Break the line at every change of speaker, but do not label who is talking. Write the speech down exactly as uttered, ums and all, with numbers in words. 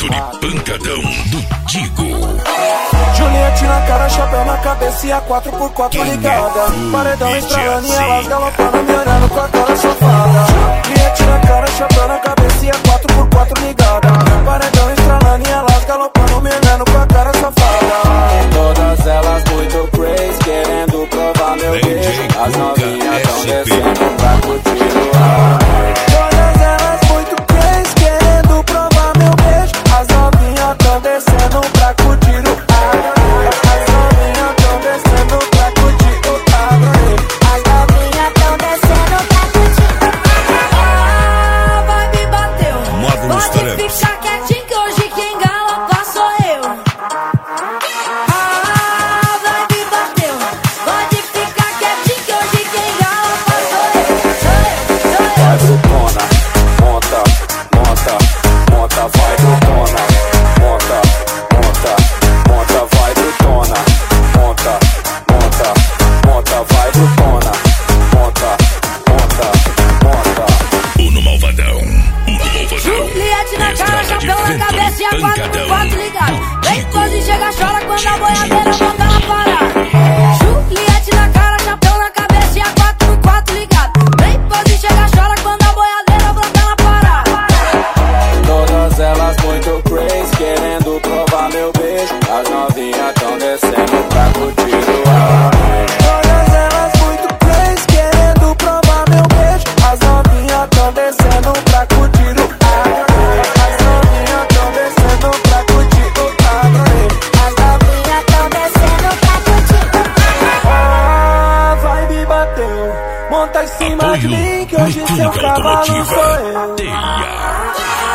de pancadão do Digo.
Juliette na cara, chapéu na cabeça e a quatro por quatro ligada. Paredão estralando e elas galopando, me olhando com a cara safada. Juliette na cara, chapéu na cabeça e a quatro por quatro ligada. Paredão estralando e elas galopando, me olhando com a cara safada. Todas elas muito crazy, querendo provar meu beijo. As novinhas tão descendo pra curtir o ar. Todas elas muito crazy, querendo provar meu beijo. As novinhas tão descendo pra curtir o ar. As novinhas tão descendo pra curtir o ar.
As novinhas tão descendo pra curtir o ar. Ah, vai me bateu. Pode ficar quietinho que hoje quem galopa sou eu. Ah, vai me bateu. Pode ficar quietinho que hoje quem galopa sou eu. Sou eu, sou eu.
Vai brutona, monta, monta, monta, vai brutona, monta, monta, monta, vai brutona, monta, monta, monta, vai brutona, monta, monta, monta.
Uno Malvadão, Uno Malvadão.
Juliette na cara, chapéu na cabeça e a quatro por quatro ligado. Vem pose, chega, chora quando a boiadeira volta na parada. Juliette na cara, chapéu na cabeça e a quatro por quatro ligado. Vem pose, chega, chora quando a boiadeira volta na parada.
Todas elas muito crazy, querendo provar meu beijo. As novinhas tão descendo pra curtir o ar. Todas elas muito crazy, querendo provar meu beijo. As novinhas tão descendo pra curtir o ar. As novinhas tão descendo pra curtir o ar.
As novinhas tão descendo pra curtir o ar.
Ah, vai me bateu. Monta em cima de mim que hoje seu
Mecânica
cavalo sou
Automotiva
eu.
Teia.